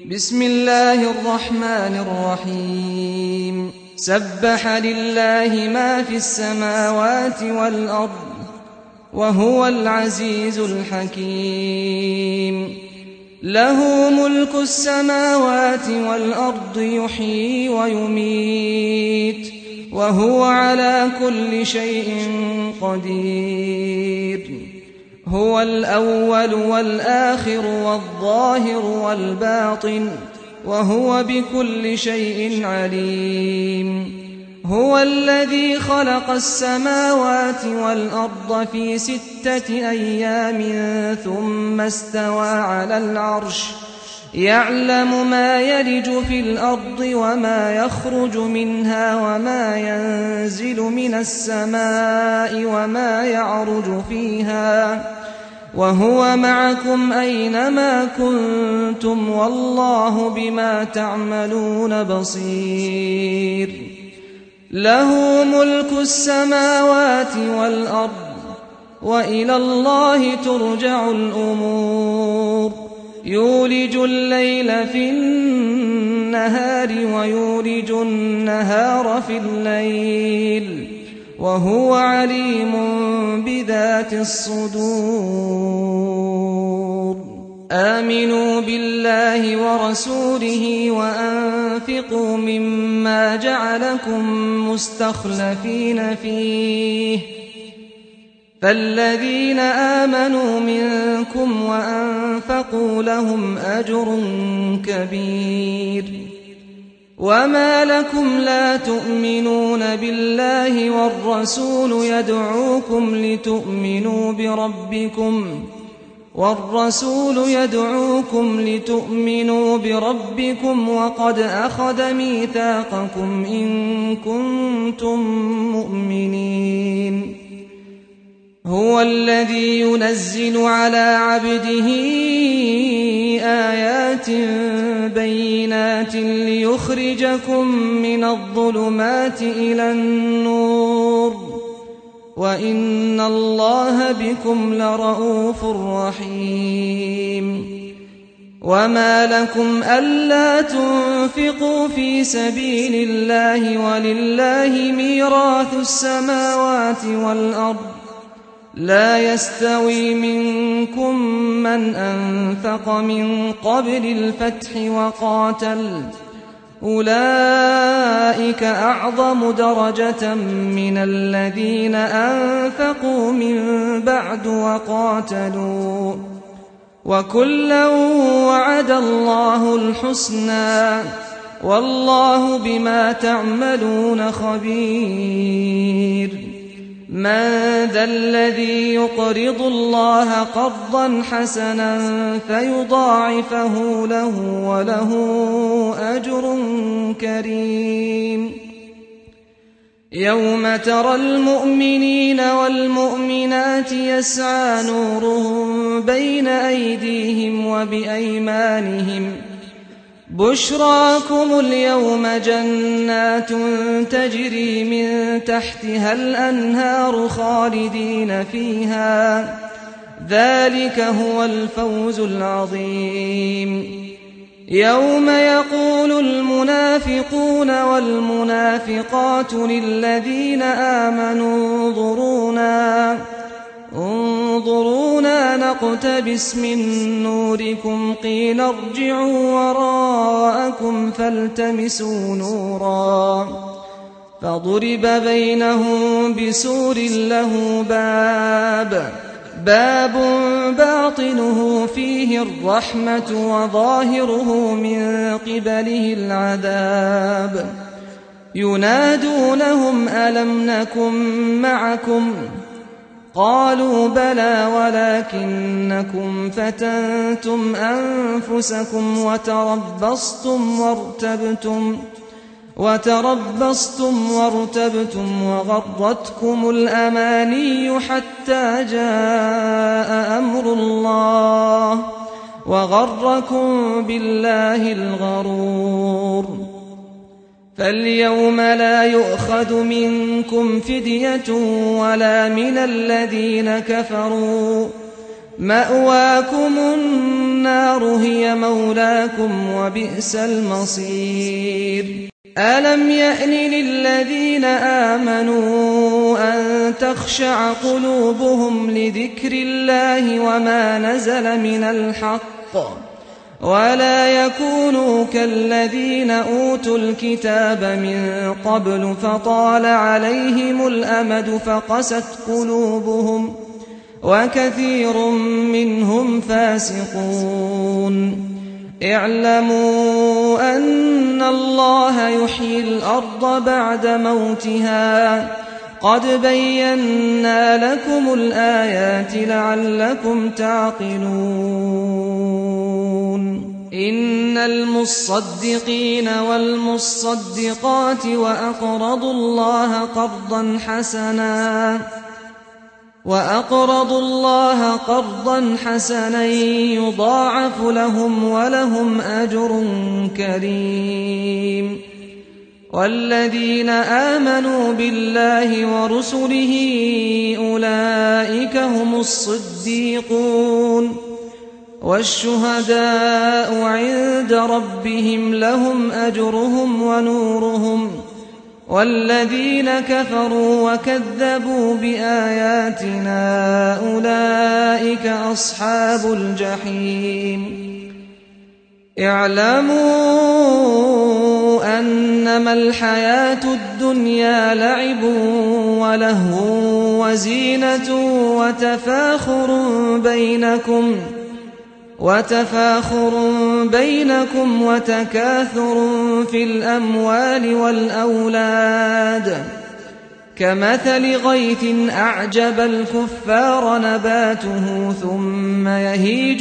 بسم الله الرحمن الرحيم سبح لله ما في السماوات والأرض وهو العزيز الحكيم له ملك السماوات والأرض يحيي ويميت وهو على كل شيء قدير هو الأول والآخر والظاهر والباطن وهو بكل شيء عليم هو الذي خلق السماوات والأرض في 6 أيام ثم استوى على العرش يعلم ما يلج في الأرض وما يخرج منها وما ينزل من السماء وما يعرج فيها وهو معكم أينما كنتم والله بما تعملون بصير له ملك السماوات والأرض وإلى الله ترجع الأمور يولج الليل في النهار ويولج النهار في الليل وهو عليم بذات الصدور آمنوا بالله ورسوله وأنفقوا مما جعلكم مستخلفين فيه فالذين آمنوا منكم وأنفقوا لهم أجر كبير وما لكم لا تؤمنون بالله والرسول يدعوكم لتؤمنوا بربكم وقد أخذ ميثاقكم إن كنتم مؤمنين هو الذي ينزل على عبده آيات بينات ليخرجكم من الظلمات إلى النور وإن الله بكم لرءوف رحيم وما لكم ألا تنفقوا في سبيل الله ولله ميراث السماوات والأرض لا يستوي منكم من أنفق من قبل الفتح وقاتل أولئك أعظم درجة من الذين أنفقوا من بعد وقاتلوا وكلا وعد الله الحسنى والله بما تعملون خبير من ذا الذي يقرض الله قرضا حسنا فيضاعفه له وله أجر كريم يوم ترى المؤمنين والمؤمنات يسعى نورهم بين أيديهم وبأيمانهم بشراكم اليوم جنات تجري من تحتها الأنهار خالدين فيها ذلك هو الفوز العظيم يوم يقول المنافقون والمنافقات للذين آمنوا انظرونا نقتبس من نوركم قيل ارجعوا وراءكم فالتمسوا نورا فضرب بينهم بسور له باب باطنه فيه الرحمة وظاهره من قبله العذاب ينادونهم ألم نكن معكم قالوا بلى ولكنكم فتنتم أنفسكم وتربصتم وارتبتم وغرتكم الأماني حتى جاء أمر الله وغركم بالله الغرور فاليوم لا يؤخذ منكم فدية ولا من الذين كفروا مأواكم النار هي مولاكم وبئس المصير ألم يأن للذين آمنوا أن تخشع قلوبهم لذكر الله وما نزل من الحق ولا يكونوا كالذين أوتوا الكتاب من قبل فطال عليهم الأمد فقست قلوبهم وكثير منهم فاسقون اعلموا أن الله يحيي الأرض بعد موتها قد بينا لكم الآيات لعلكم تعقلون إن المصدقين والمصدقات وأقرضوا الله قرضا حسنا يضاعف لهم ولهم أجر كريم والذين آمنوا بالله ورسله أولئك هم الصديقون والشهداء عند ربهم لهم أجرهم ونورهم والذين كفروا وكذبوا بآياتنا أولئك أصحاب الجحيم اعلموا أنما الحياة الدنيا لعب ولهو وزينة وتفاخر بينكم وتكاثر في الأموال والأولاد كمثل غيث أعجب الكفار نباته ثم يهيج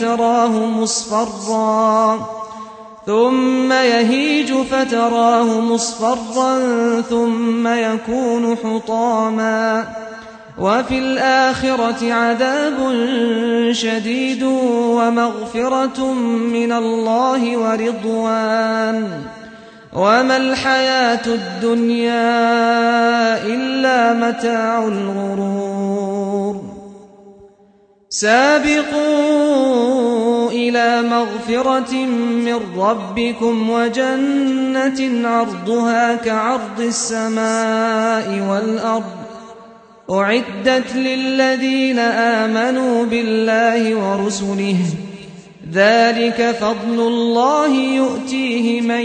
فتراه مصفرا ثم يكون حطاما وفي الآخرة عذاب شديد ومغفرة من الله ورضوان وما الحياة الدنيا إلا متاع الغرور سابقوا إلى مغفرة من ربكم وجنة عرضها كعرض السماء والأرض أعدت للذين آمنوا بالله ورسله ذلك فضل الله يؤتيه من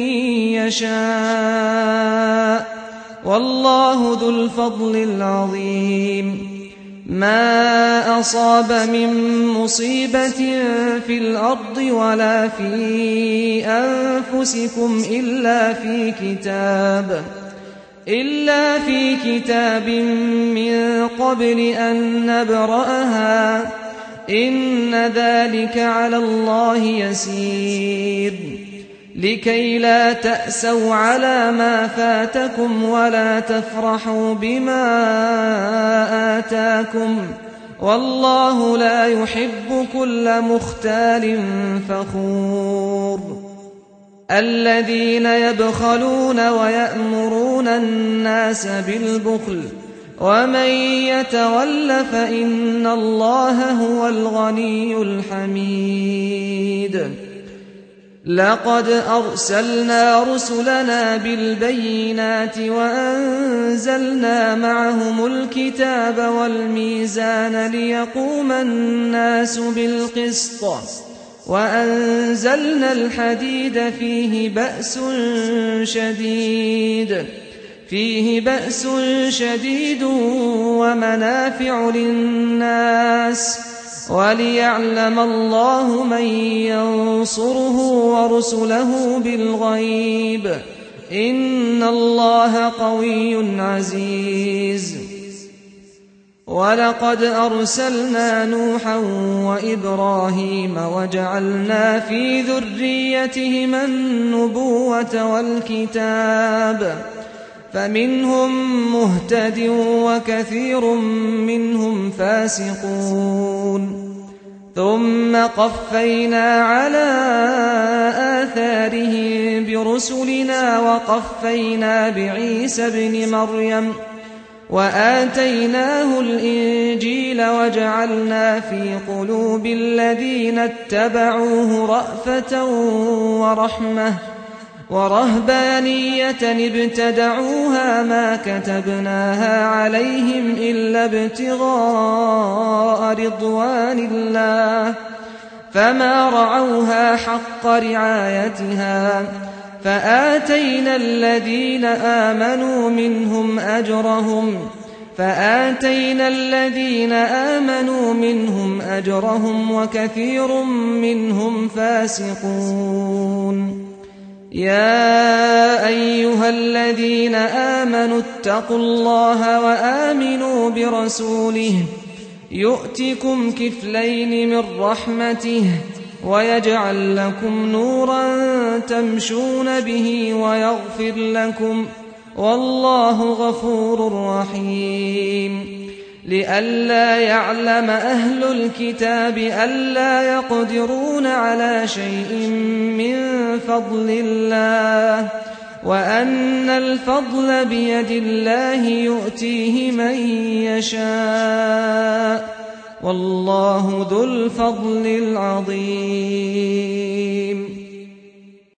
يشاء والله ذو الفضل العظيم ما أصاب من مصيبة في الأرض ولا في أنفسكم إلا في كتاب من قبل أن نبرأها إن ذلك على الله يسير لكي لا تأسوا على ما فاتكم ولا تفرحوا بما آتاكم والله لا يحب كل مختال فخور الذين يبخلون ويأمرون الناس بالبخل ومن يتول فإن الله هو الغني الحميد لقد أرسلنا رسلنا بالبينات وأنزلنا معهم الكتاب والميزان ليقوم الناس بالقسط وأنزلنا الحديد فيه بأس شديد ومنافع للناس وليعلم الله من ينصره ورسله بالغيب إن الله قوي عزيز ولقد أرسلنا نوحا وإبراهيم وجعلنا في ذريتهما النبوة والكتاب فمنهم مهتد وكثير منهم فاسقون ثم قفينا على آثارهم برسلنا وقفينا بعيسى ابن مريم وآتيناه الإنجيل وجعلنا في قلوب الذين اتبعوه رأفة ورحمة ورهبانية ابتدعوها ما كتبناها عليهم إلا ابتغاء رضوان الله فما رعوها حق رعايتها فآتينا الذين آمنوا منهم أجرهم وكثير منهم فاسقون. يا أيها الذين آمنوا اتقوا الله وآمنوا برسوله يؤتكم كفلين من رحمته ويجعل لكم نورا تمشون به ويغفر لكم والله غفور رحيم. لئلا يعلم أهل الكتاب ألا يقدرون على شيء من فضل الله وأن الفضل بيد الله يؤتيه من يشاء والله ذو الفضل العظيم.